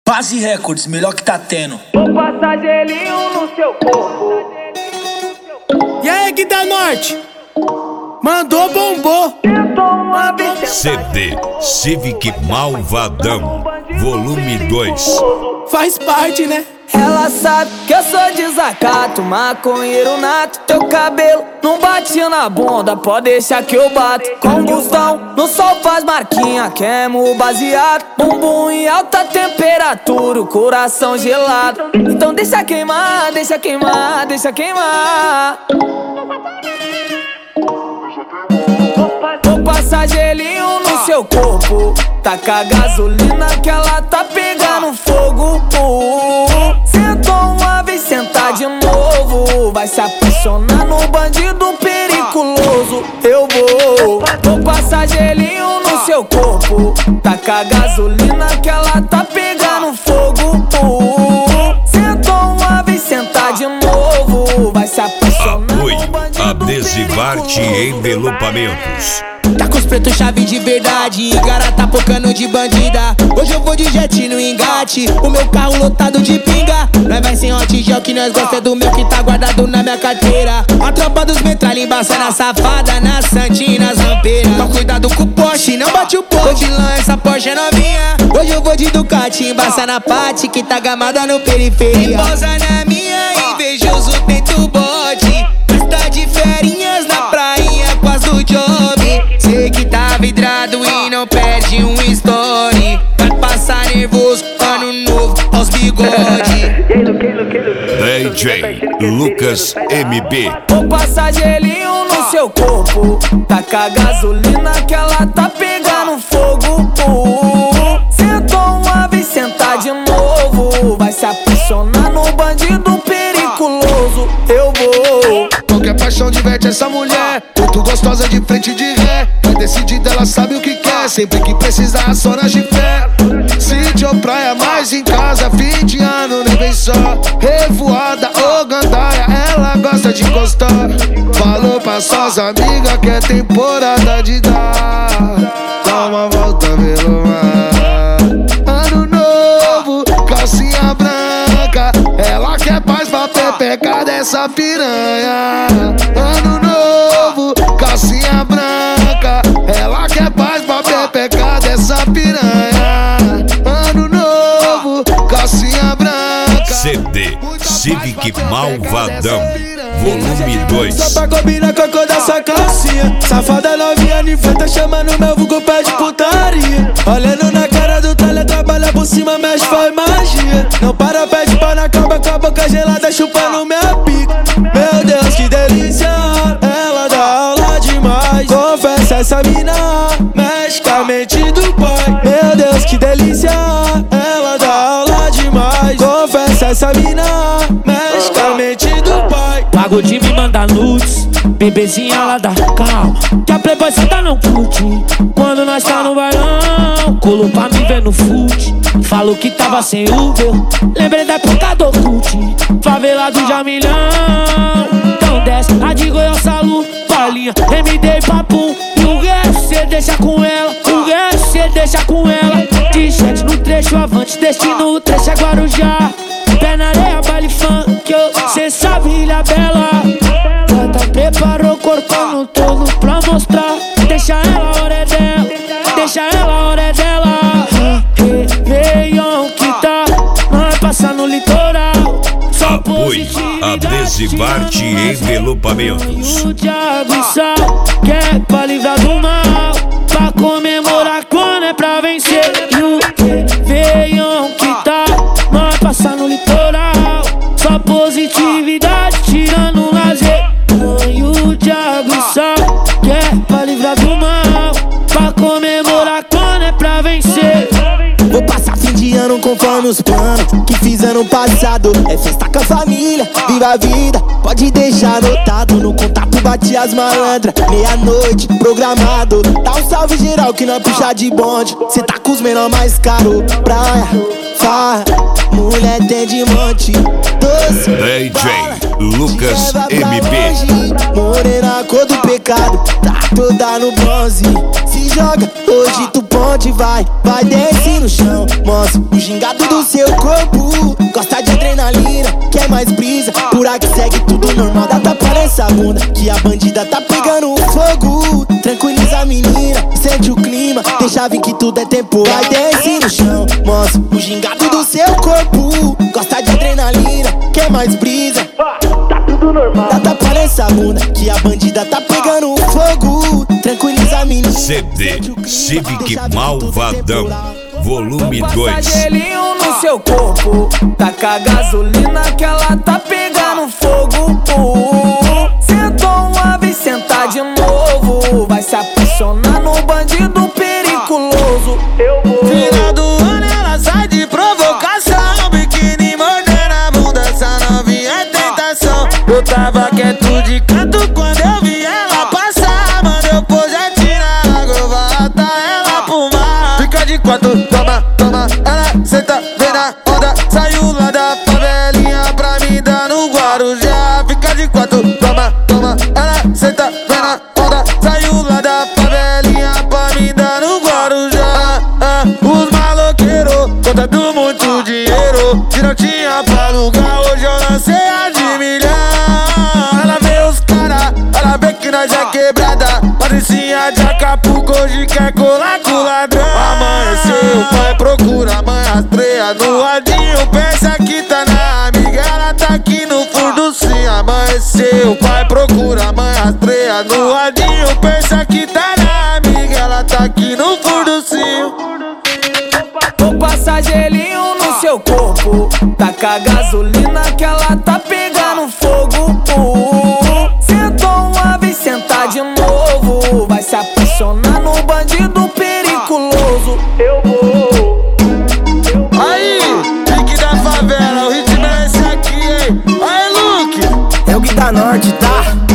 Base Records, melhor que tá tendo. Vou passar gelinho no seu corpo. E aí, Gui da Norte? Mandou, bombou. CD Civic Malvadão, volume 2. Faz parte, né? Ela sabe que eu sou desacato, maconheiro nato. Teu cabelo não bate na bunda, pode deixar que eu bato. Combustão, no sol faz marquinha, queimo baseado. Bumbum em alta temperatura, o coração gelado. Então deixa queimar, deixa queimar, deixa queimar. Vou passar gelinho no seu corpo, taca gasolina que ela tá pegando fogo. Sentou uma vez, sentar de novo, vai se apaixonar no bandido periculoso. Eu vou passar gelinho no seu corpo, taca gasolina que ela tá pegando fogo. Sentou uma vez, sentar de novo, vai se apaixonar no bandido Adesivarte Envelopamentos. Tá com os pretos chave de verdade, cara tá pocando de bandida. Hoje eu vou de jet no engate, o meu carro lotado de pinga. Nós vai sem hot gel que nós gosta do meu que tá guardado na minha carteira. A tropa dos metralha embaçando a safada na santinha, nas rampeiras. Toma cuidado com o Porsche, não bate o pô de lã, essa Porsche é novinha. Hoje eu vou de Ducati, embaça na Pati que tá gamada no periferia. Pousa na minha, invejoso tento bote. Tá de ferinhas na prainha com as do job. Sei que tá vidrado e não perde um story. Vai passar nervoso, ano novo aos bigode. DJ Lucas MB. Vou passar gelinho no seu corpo, taca gasolina que ela tá pegando fogo. Sentou uma vez, sentar de novo, vai se apaixonar no bandido periculoso. Eu vou. Qualquer paixão diverte essa mulher, muito gostosa de frente de ré. Vai decidida, ela sabe o que quer, sempre que precisar só na fé. Sítio ou praia, mais em casa, fim de ano nem vem só. Revoada ou gandaia, ela gosta de encostar. Falou pra suas amigas que é temporada de dar. Dá uma volta pelo mar. Ano novo, calcinha branca, ela quer paz pra pepecar dessa piranha. Ano novo, calcinha branca, ela quer paz pra pepecar dessa piranha. Ano novo, calcinha branca. CD Civic Malvadão, volume 2. Só pra combinar com a cor dessa calcinha. Safada novinha de frente, tá chamando meu vulgo pé de putaria. Olhando na cara do talha, trabalha por cima, mexe, faz magia. Não para, pede pau na cobra com a boca gelada, chupando minha pica. Meu Deus, que delícia, ela dá aula demais. Confessa, essa mina mexe com a mente do pai. Meu Deus, que delícia, ela dá aula demais. Confessa, essa mina mexe com a mente do pai. Pago de me mandar nudes, bebezinha lá da calma, que a playboy senta não curte. Quando nós tá no bailão, colo pra me ver no fute. Falou que tava sem Uber, lembrei da época do cult. Favela do Jamilhão, então desce a de Goiás, Salu, Paulinha, MD e Papum. E o resto cê deixa com ela, o resto cê deixa com ela. De jet no trecho avante, destino o trecho é Guarujá. Pé na areia, baile funk, cê sabe, Ilha Bela. Canta, preparou o corpão todo pra mostrar. Deixa ela, a hora é dela, deixa ela, a hora é dela. Réveillon que tá, nós passar no litoral. Só Apoio Adesivarte Envelopamentos. O diabo e sal, que é pra livrar do mal, pra comemorar quando é pra vencer. E o Réveillon que tá, nós passar no litoral. Só positividade, tirando o lazer. E o diabo e sal, que é pra livrar do mal, pra comemorar quando é pra vencer. Vou passar fim de ano conforme os planos que fiz ano passado. É festa com a família, viva a vida, pode deixar anotado. No contato bate as malandras, meia-noite, programado. Dá um salve geral que nós puxa de bonde. Cê tá com os menor mais caro. Praia, farra, mulher tem de monte. Doce, DJ Lucas MB. Morena, cor do pecado, tá toda no bronze. Se joga, hoje tu pode, vai desce no chão. Mostra o gingado do seu corpo. Gosta de adrenalina, quer mais brisa. Por aqui segue tudo normal, dá tapa nessa bunda, que a bandida tá pegando fogo. Tranquiliza a menina, sente o clima, deixa vir que tudo é tempo. Vai desce no chão, mostra o gingado do seu corpo. Gosta de adrenalina, quer mais brisa. Tá tudo normal, dá tapa nessa bunda, que a bandida tá pegando fogo. Tranquiliza a menina. CD Civic Malvadão, volume 2. Passa gelinho no seu corpo, taca gasolina que ela tá pegando fogo. Sentou uma vez, senta de novo, vai se apaixonar no bandido periculoso. Final do ano ela sai de provocação, biquíni mordendo a bunda, essa novinha é tentação. Eu tava quieto de canto quando eu vi ela passar, mandou projetinho na água, eu vou atar ela pro mar. Fica de quatro, toma, ela senta, vem na onda, saiu lá da favelinha pra me dar no Guarujá. Fica de quatro, toma, ela senta, vem na onda, saiu lá da favelinha pra me dar no Guarujá. Os maloqueiros contando muito dinheiro, se não tinha pra alugar, hoje eu lancei a de milhão. Ela vê os cara, ela vê que nós é quebrada, patricinha de Acapulco, hoje quer colar com ladrão. Amanheceu, pai procura, mãe rastreia no radinho, pensa que tá na amiga, ela tá aqui no fundo sim. Amanheceu, pai procura, mãe rastreia no radinho, pensa que tá na amiga, ela tá aqui no fundo sim. Vou passar gelinho no seu corpo, taca gasolina que ela tá pegando fogo. Sentou uma vez, senta de novo, vai se apaixonar no bandido periculoso. Aí, pique da favela, o ritmo é esse aqui, hein? Aí, Luke, É o Gui da Norte, tá?